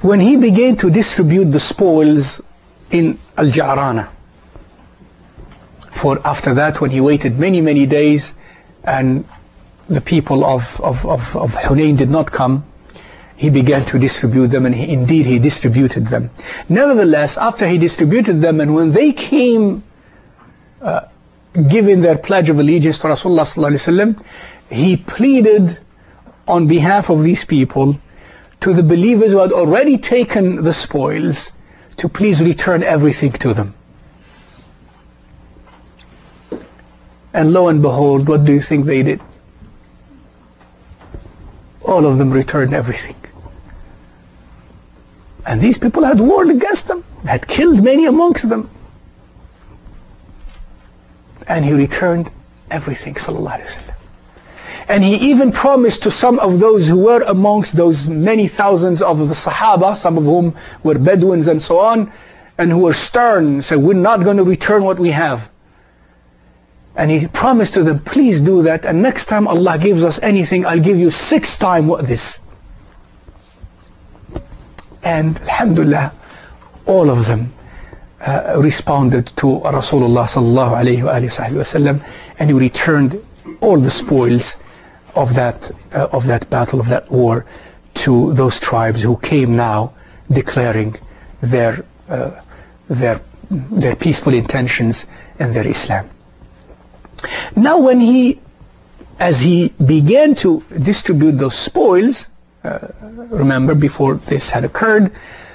when he began to distribute the spoils in Al-Ja'rana. For after that, when he waited many days and the people of Hunayn did not come, he began to distribute them, and indeed he distributed them. Nevertheless, after he distributed them, and when they came giving their pledge of allegiance to Rasulullah sallallahu alaihi wasallam, he pleaded on behalf of these people to the believers who had already taken the spoils to please return everything to them. And lo and behold, what do you think they did? All of them returned everything. And these people had warred against them, had killed many amongst them. And he returned everything, sallallahu alaihi wasallam. And he even promised to some of those who were amongst those many thousands of the Sahaba, some of whom were Bedouins and so on, and who were stern, said, we're not going to return what we have. And he promised to them, please do that, and next time Allah gives us anything, I'll give you 6 times what this. And alhamdulillah, all of them responded to Rasulullah sallallahu alayhi wa sallam, and he returned all the spoils of that battle, of that war, to those tribes who came now declaring their peaceful intentions and their Islam. Now as he began to distribute those spoils, remember before this had occurred,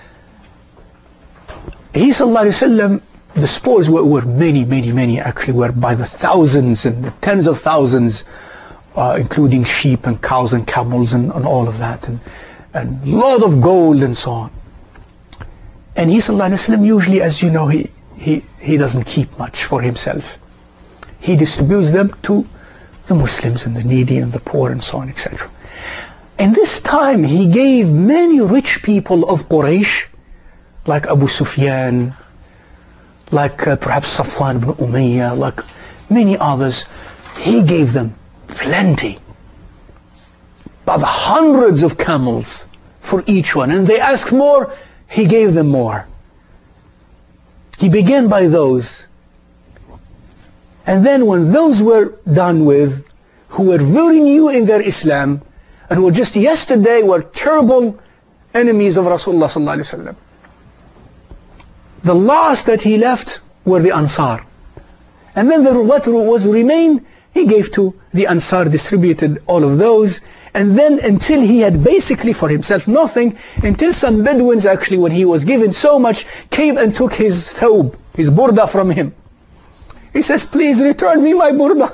he sallallahu alaihi wasallam, the spoils were many, actually were by the thousands and the tens of thousands, including sheep and cows and camels and all of that, and a lot of gold and so on. And he sallallahu alaihi wasallam, usually, as you know, he doesn't keep much for himself. He distributes them to the Muslims and the needy and the poor and so on, etc. And this time he gave many rich people of Quraysh, like Abu Sufyan, like perhaps Safwan ibn Umayyah, like many others. He gave them plenty, by the hundreds of camels for each one. And they asked more, he gave them more. He began by those. And then when those were done with, who were very new in their Islam, and who just yesterday were terrible enemies of Rasulullah sallallahu alaihi wasallam, the last that he left were the Ansar. And then what was remained, he gave to the Ansar, distributed all of those. And then until he had basically for himself nothing, until some Bedouins actually, when he was given so much, came and took his thawb, his burda from him. He says, please return me my burda.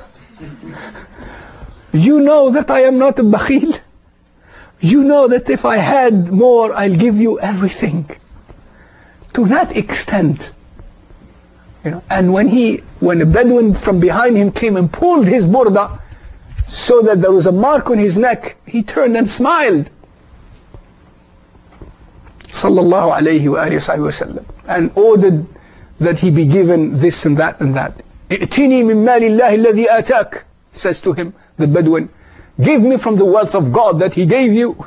You know that I am not a bakhil. You know that if I had more, I'll give you everything. To that extent. You know, and when a Bedouin from behind him came and pulled his burda, so that there was a mark on his neck, he turned and smiled. Sallallahu alayhi wa sallam. And ordered that he be given this and that and that. I'tini min malillahi alladhi atak, says to him, the Bedouin. Give me from the wealth of God that he gave you.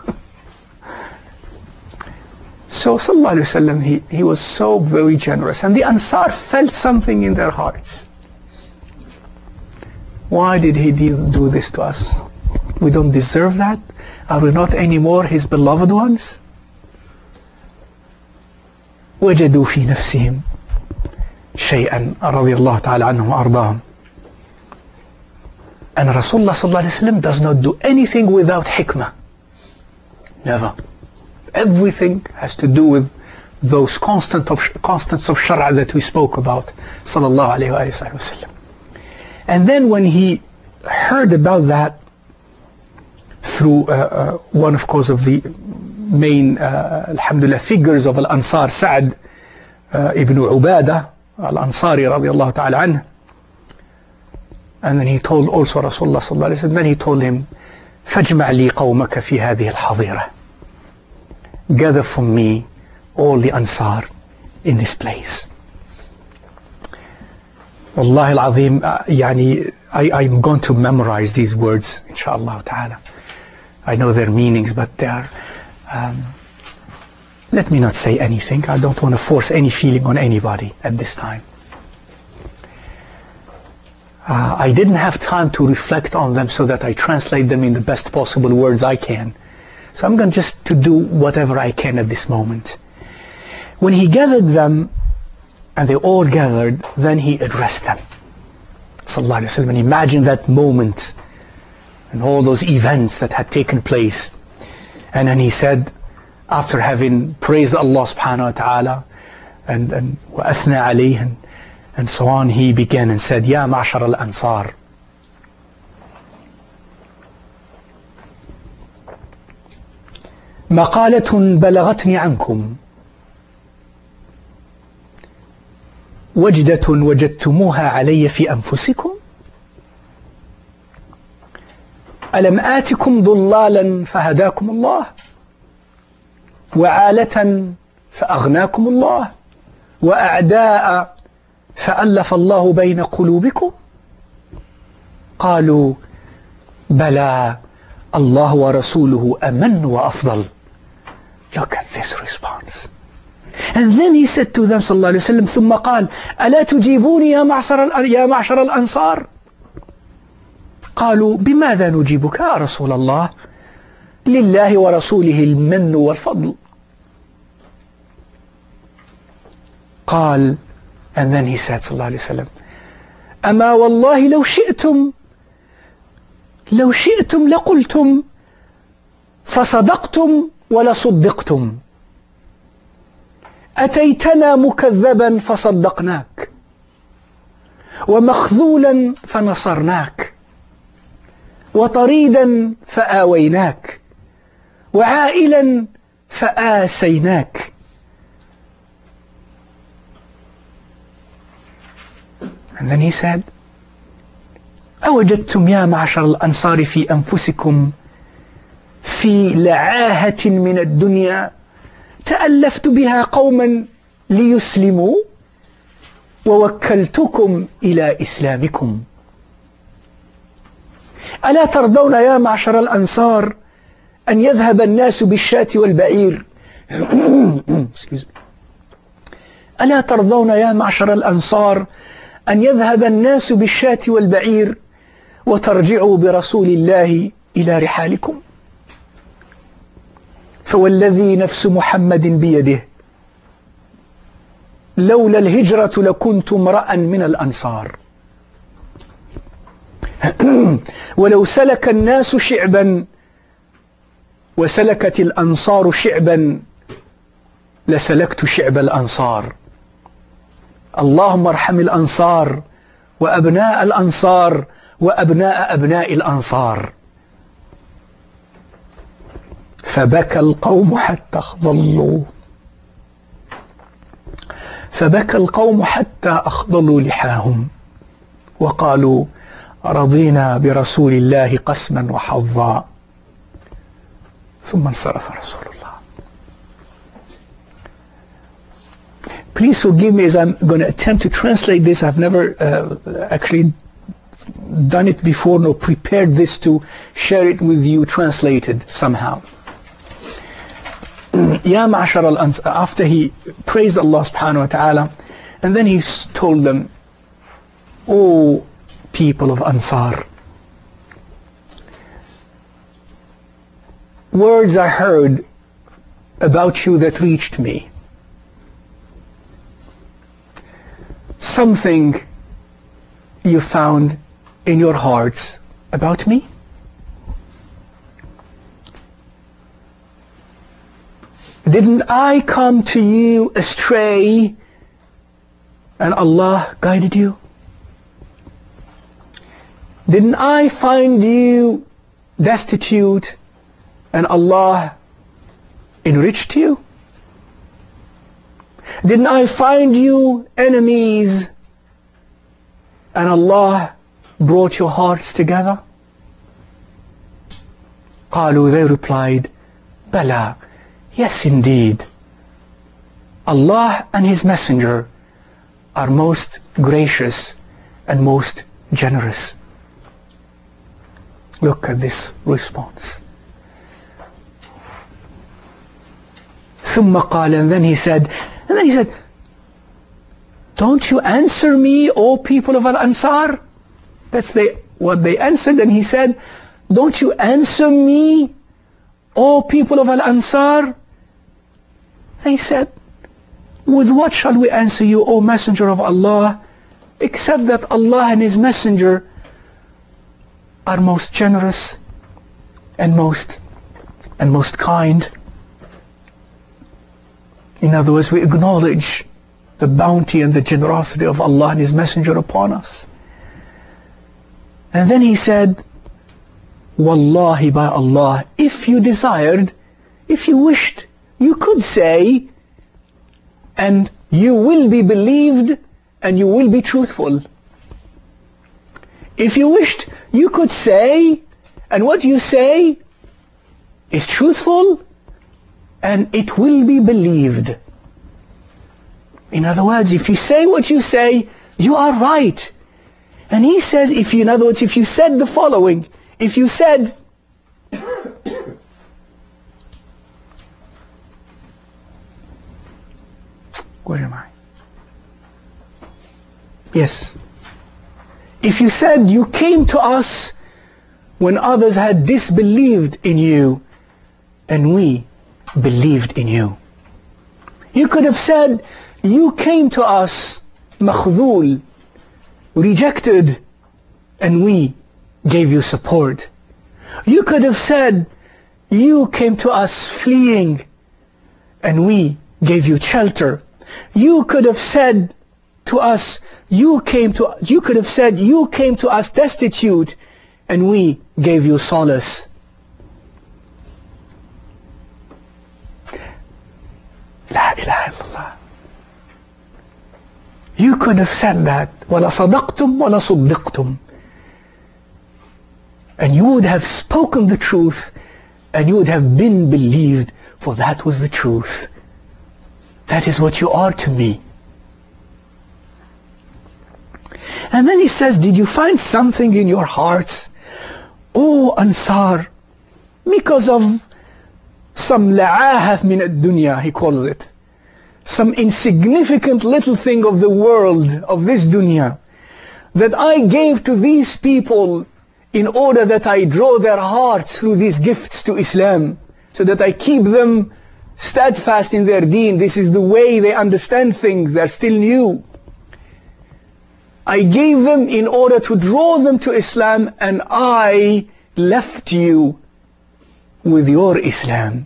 So sallallahu alayhi wa sallam, he was so very generous. And the Ansar felt something in their hearts. Why did he do this to us? We don't deserve that? Are we not anymore his beloved ones? وجدوا في نفسهم شيئا رضي الله تعالى عنهم وأرضاهم. And Rasulullah sallallahu alayhi wa sallam does not do anything without hikmah. Never. Everything has to do with those constants of shara that we spoke about, sallallahu alayhi wa sallam. And then when he heard about that through one, of course, of the main, alhamdulillah, figures of Al-Ansar, Sa'd ibn Ubadah Al-Ansari radiyallahu ta'ala anhu. And then he told also Rasulullah sallallahu alayhi wa sallam, then he told him, فَاجْمَعْ لِي قَوْمَكَ فِي هَذِهِ الْحَظِيرَةِ. Gather for me all the Ansar in this place. Wallahi al-Azim, I'm going to memorize these words, inshallah ta'ala. I know their meanings, but they are... let me not say anything. I don't want to force any feeling on anybody at this time. I didn't have time to reflect on them so that I translate them in the best possible words I can. So I'm going just to do whatever I can at this moment. When he gathered them, and they all gathered, then he addressed them. Sallallahu Alaihi Wasallam. And imagine that moment and all those events that had taken place. And then he said, after having praised Allah subhanahu wa ta'ala and وَأَثْنَى عَلَيْهِ and so on, he began and said, Ya ma'ashar al-ansar, مقالة بلغتني عنكم وجدة وجدتموها علي في أنفسكم ألم آتكم ضلالا فهداكم الله وعالة فأغناكم الله وأعداء فألف الله بين قلوبكم قالوا بلى الله ورسوله أمن وأفضل. Look at this response. And then he said to them صلى الله عليه وسلم ثم قال ألا تجيبوني يا معشر الأنصار قالوا بماذا نجيبك يا رسول الله لله ورسوله المن والفضل. قال, and then he said صلى الله عليه وسلم أما والله لو شئتم لقلتم فصدقتم ولصدقتم أتيتنا مكذبا فصدقناك ومخذولا فنصرناك وطريدا فآويناك وعائلا فآسيناك. And then he said, أوجدتم يا معشر الأنصار في أنفسكم في لعاهة من الدنيا تألفت بها قوما ليسلموا ووكلتكم إلى إسلامكم ألا ترضون يا معشر الأنصار أن يذهب الناس بالشاة والبعير ألا ترضون يا معشر الأنصار أن يذهب الناس بالشاة والبعير وترجعوا برسول الله إلى رحالكم فوالذي نفس محمد بيده لولا الهجرة لكنت امرأ من الأنصار ولو سلك الناس شعبا وسلكت الأنصار شعبا لسلكت شعب الأنصار اللهم ارحم الأنصار وأبناء الأنصار وأبناء أبناء الأنصار. فبكى القوم حتى أخضلوا لحاهم وقالوا رضينا برسول الله قسما وحظا ثم انصرف رسول الله. Please forgive me as I'm going to attempt to translate this. I've never actually done it before nor prepared this to share it with you translated somehow. Ya ma'ashar al-ansar, after he praised Allah subhanahu wa ta'ala, and then he told them, O people of Ansar, words I heard about you that reached me. Something you found in your hearts about me. Didn't I come to you astray and Allah guided you? Didn't I find you destitute and Allah enriched you? Didn't I find you enemies and Allah brought your hearts together? قالوا, they replied, Bala, yes indeed. Allah and His Messenger are most gracious and most generous. Look at this response. ثم قال, and then he said, don't you answer me, O people of Al-Ansar? That's what they answered, and he said, don't you answer me, O people of Al-Ansar? They said, with what shall we answer you, O Messenger of Allah, except that Allah and His Messenger are most generous and most kind. In other words, we acknowledge the bounty and the generosity of Allah and His Messenger upon us. And then he said, Wallahi, by Allah, if you desired, if you wished, you could say, and you will be believed and you will be truthful. If you wished, you could say, and what you say is truthful and it will be believed. In other words, if you say what you say, you are right. And he says, in other words, if you said the following, if you said, where am I? Yes. If you said you came to us when others had disbelieved in you, and we believed in you. You could have said, you came to us makhdhul, rejected, and we gave you support. You could have said, you came to us fleeing, and we gave you shelter. You could have said to us, you could have said, you came to us destitute, and we gave you solace. La ilaha illallah. You could have said that, وَلَا صَدَقْتُمْ وَلَا صُدِّقْتُمْ. And you would have spoken the truth, and you would have been believed, for that was the truth. That is what you are to me. And then he says, did you find something in your hearts, O Ansar, because of some la'ahah min ad-dunya, he calls it, some insignificant little thing of the world, of this dunya, that I gave to these people in order that I draw their hearts through these gifts to Islam, so that I keep them steadfast in their deen. This is the way they understand things. They're still new. I gave them in order to draw them to Islam, and I left you with your Islam.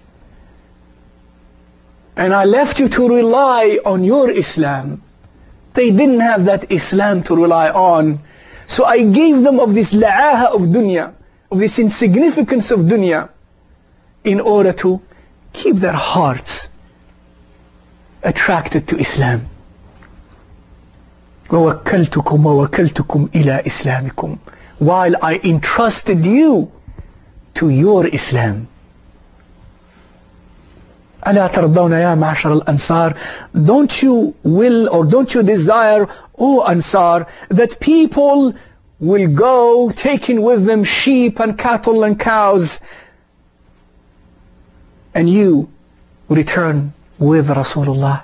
And I left you to rely on your Islam. They didn't have that Islam to rely on. So I gave them of this la'aha of dunya, of this insignificance of dunya, in order to keep their hearts attracted to Islam. وَوَكَّلْتُكُمْ وَوَكَّلْتُكُمْ إِلَىٰ إِسْلَامِكُمْ, while I entrusted you to your Islam. أَلَا تَرْضَوْنَ يَا مَعْشَرَ الْأَنصَارِ, don't you will or don't you desire, O Ansar, that people will go taking with them sheep and cattle and cows, and you return with Rasulullah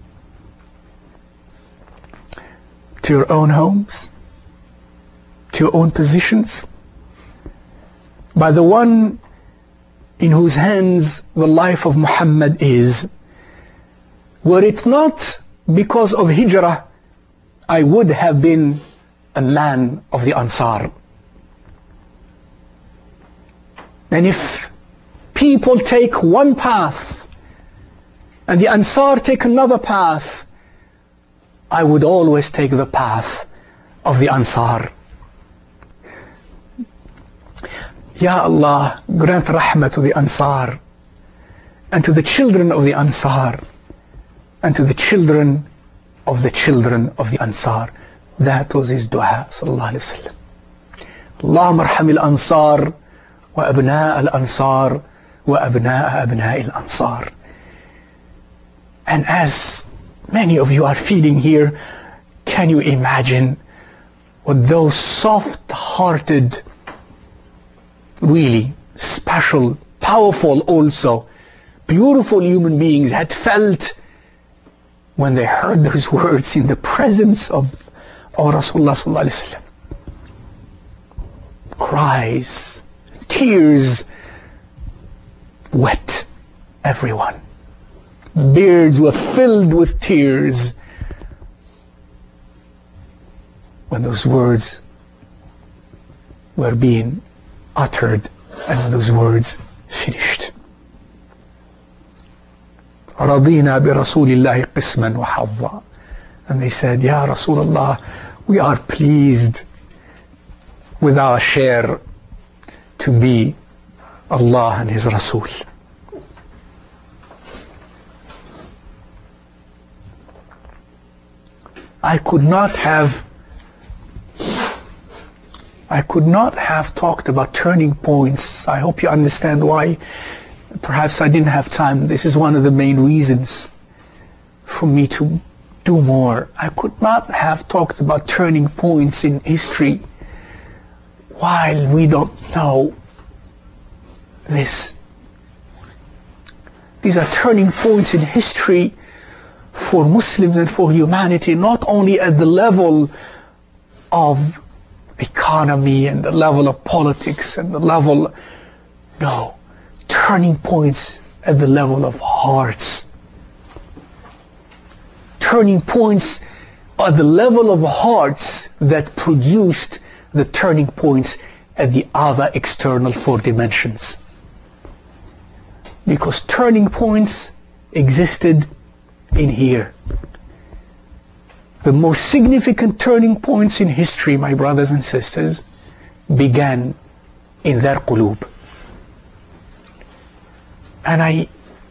to your own homes, to your own positions, by the one in whose hands the life of Muhammad is. Were it not because of hijrah, I would have been a man of the Ansar. And if people take one path and the Ansar take another path, I would always take the path of the Ansar. Ya Allah, grant rahmah to the Ansar, and to the children of the Ansar, and to the children of the children of the Ansar. That was his dua, sallallahu alayhi wa sallam. Allahumma arham al-Ansar wa abna' al-Ansar wa abna' abna' al-Ansar. And as many of you are feeling here, can you imagine what those soft-hearted, really special, powerful also, beautiful human beings had felt when they heard those words in the presence of our Rasulullah sallallahu alaihi wasallam. Cries, tears wet everyone. Beards were filled with tears when those words were being uttered and when those words finished. رَضِينَا بِرَسُولِ اللَّهِ قِسْمًا وَحَظًّا. And they said, Ya Rasulullah, we are pleased with our share to be Allah and His Rasul. I could not have talked about turning points. I hope you understand why. Perhaps I didn't have time. This is one of the main reasons for me to do more. I could not have talked about turning points in history while we don't know this. These are turning points in history for Muslims and for humanity, not only at the level of economy and the level of politics and the level, no, turning points at the level of hearts. Turning points at the level of hearts that produced the turning points at the other external four dimensions. Because turning points existed in here. The most significant turning points in history, my brothers and sisters, began in their qulub. And I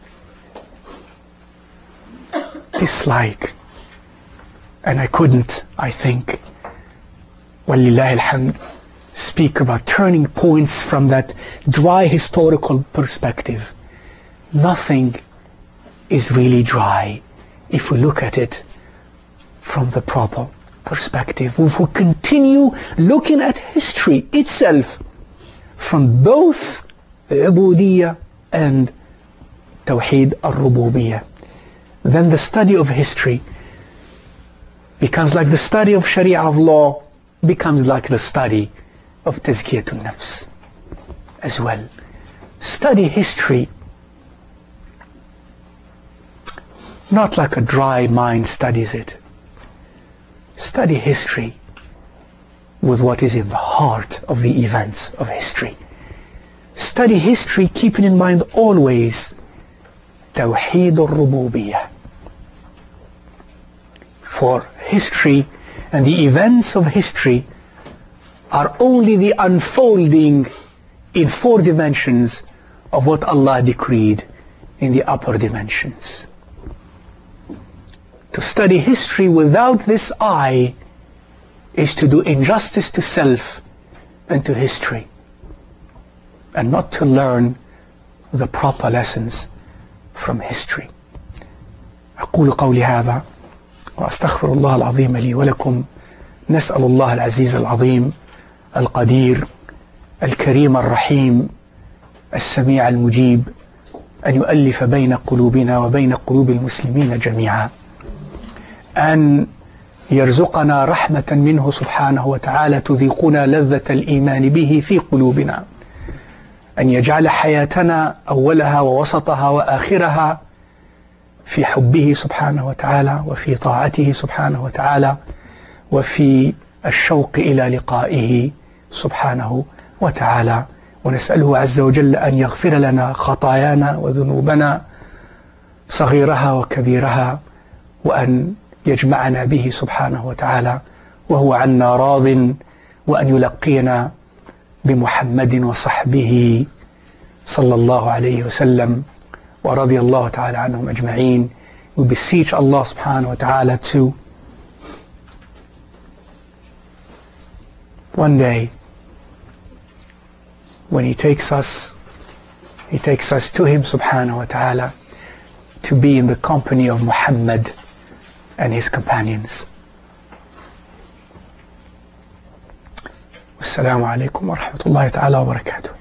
dislike, and I couldn't, I think, walillahi alhamd, speak about turning points from that dry historical perspective. Nothing is really dry if we look at it from the proper perspective. If we continue looking at history itself from both the Ubudiyyah and Tawheed al-Rububiyyah, then the study of history becomes like the study of Sharia of law, becomes like the study of Tazkiyatun Nafs as well. Study history not like a dry mind studies it. Study history with what is in the heart of the events of history. Study history keeping in mind always Tawheed al-Rububiyyah. For history and the events of history are only the unfolding in four dimensions of what Allah decreed in the upper dimensions. To study history without this eye is to do injustice to self and to history, and not to learn the proper lessons from history. أقول قولي هذا وأستغفر الله العظيم لي ولكم. نسأل الله العزيز العظيم القدير الكريم الرحيم السميع المجيب أن يؤلف بين قلوبنا وبين قلوب المسلمين جميعا، أن يرزقنا رحمة منه سبحانه وتعالى تذيقنا لذة الإيمان به في قلوبنا، أن يجعل حياتنا أولها ووسطها وآخرها في حبه سبحانه وتعالى وفي طاعته سبحانه وتعالى وفي الشوق إلى لقائه سبحانه وتعالى. ونسأله عز وجل أن يغفر لنا خطايانا وذنوبنا صغيرها وكبيرها، وأن يجمعنا به سبحانه وتعالى وهو عنا راض، وأن يلقينا بمحمد وصحبه صلى الله عليه وسلم ورضي الله تعالى عنهم أجمعين. We beseech Allah subhanahu wa ta'ala to one day, when He takes us to Him subhanahu wa ta'ala to be in the company of Muhammad and his companions. Assalamu alaikum wa rahmatullahi ta'ala wa barakatuh.